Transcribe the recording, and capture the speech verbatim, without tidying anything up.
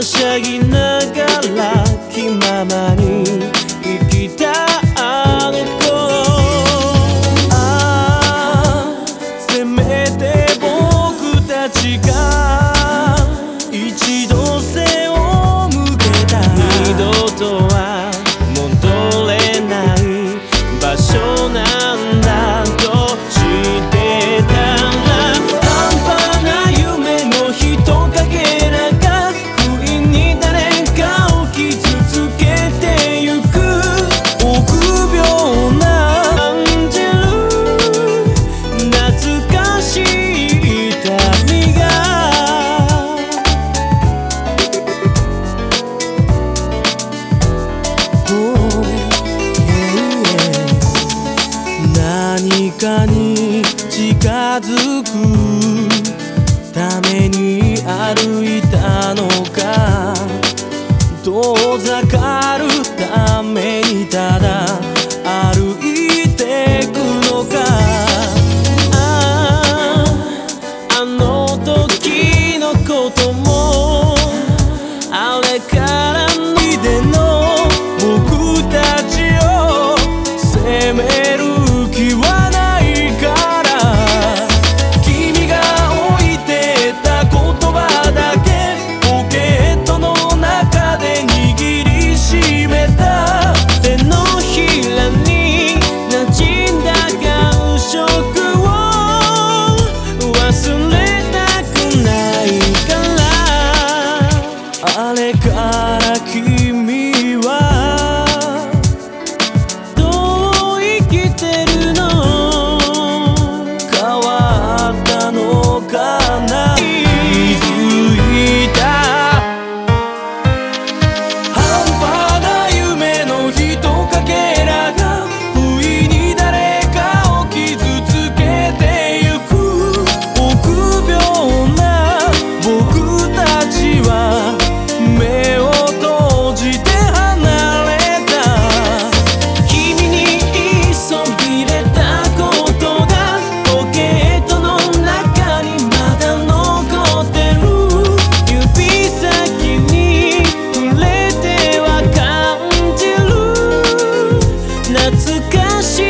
しゃぎながら気ままに生きたあの頃、ああせめて僕たちが一度背を向けた、二度とは戻れない場所なんだと知ってたら、半端な夢の人影らが不意に誰かを傷つけてゆく、臆病な感じる懐かしい痛みが、oh, yeah, yeah. 何かに近づくために歩いたのか、遠ざかるためにただ歩いてくのか、あああの時のこともあれからにでの僕たちを責める気はないから、君が置いてた言葉だけポケットの中で握りしめた、手のひらに馴染んだ感触を忘れたくないから、あれから君はどう生きてるの、変わったのかな、気づいた半端な夢の人影らが不意に誰かを傷つけてゆく、臆病な僕たちは目を閉じて離れた、君に急ぎれたことがポケットの中にまだ残ってる、指先に触れては感じる懐かし